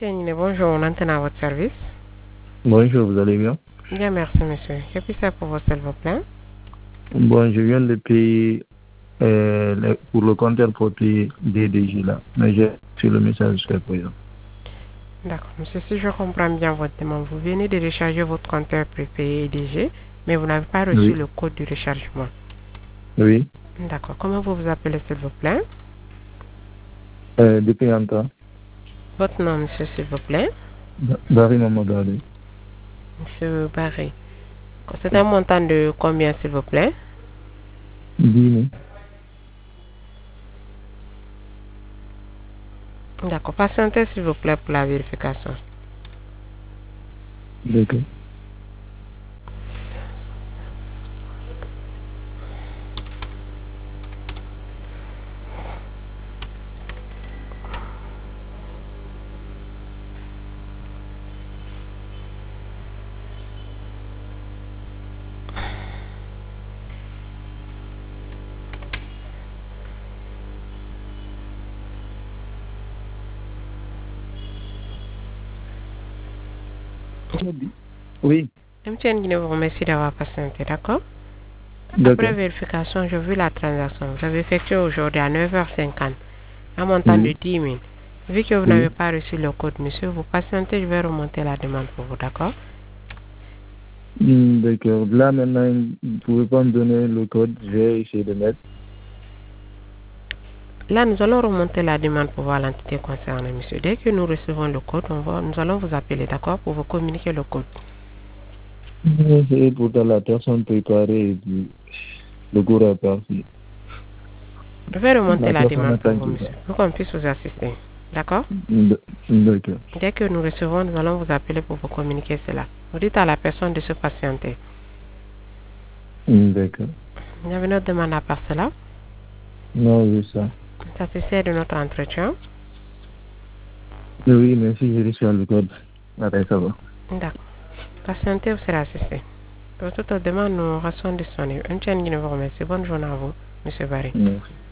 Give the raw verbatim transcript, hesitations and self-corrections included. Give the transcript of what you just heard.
Tiens, bonjour, on entend à votre service. Bonjour, vous allez bien? Bien, merci, monsieur. Que puis ça pour vous, s'il vous plaît? Bon, je viens de payer euh, le- pour le compteur pour payer D D G là, mais j'ai reçu le message jusqu'à présent. D'accord, monsieur, si je comprends bien votre demande, vous venez de recharger votre compteur prépayé E D G, mais vous n'avez pas reçu Oui, le code du rechargement. oui, D'accord, comment vous vous appelez, s'il vous plaît? euh, depuis longtemps. Votre nom, monsieur, s'il vous plaît? Barry Mamadou. Monsieur Barré. C'est un montant de combien, s'il vous plaît? dix D'accord, patientez, s'il vous plaît, pour la vérification. D'accord. Oui, Monsieur Nguyen vous remercie d'avoir patienté, d'accord? Après d'accord. vérification, je vu la transaction. Vous avez effectué aujourd'hui à neuf heures cinquante. Un montant de Oui, dix mille. Vu que vous n'avez oui. pas reçu le code, monsieur, vous patientez, je vais remonter la demande pour vous, d'accord? Hmm, d'accord. Là maintenant, vous ne pouvez pas me donner le code, je vais essayer de mettre. Là, nous allons remonter la demande pour voir l'entité concernée, monsieur. Dès que nous recevons le code, on va, nous allons vous appeler, d'accord, pour vous communiquer le code. Et pourtant la personne préparée et puis le cours est parti. Je vais remonter La la personne demande pour attend vous, que monsieur, ça. pour qu'on puisse vous assister, d'accord? D'accord. Dès que nous recevons, nous allons vous appeler pour vous communiquer cela. Vous dites à la personne de se patienter. D'accord. Il y avait une autre demande à part cela. Non, oui, ça. Satisfait de notre entretien. Oui, merci, j'ai reçu le code. Après, ça va. D'accord. Patientez, vous serez assisté. Pour toute autre demande, nous restons disponibles. Un tien qui nous remercie. Bonne journée à vous, monsieur Barry. Merci.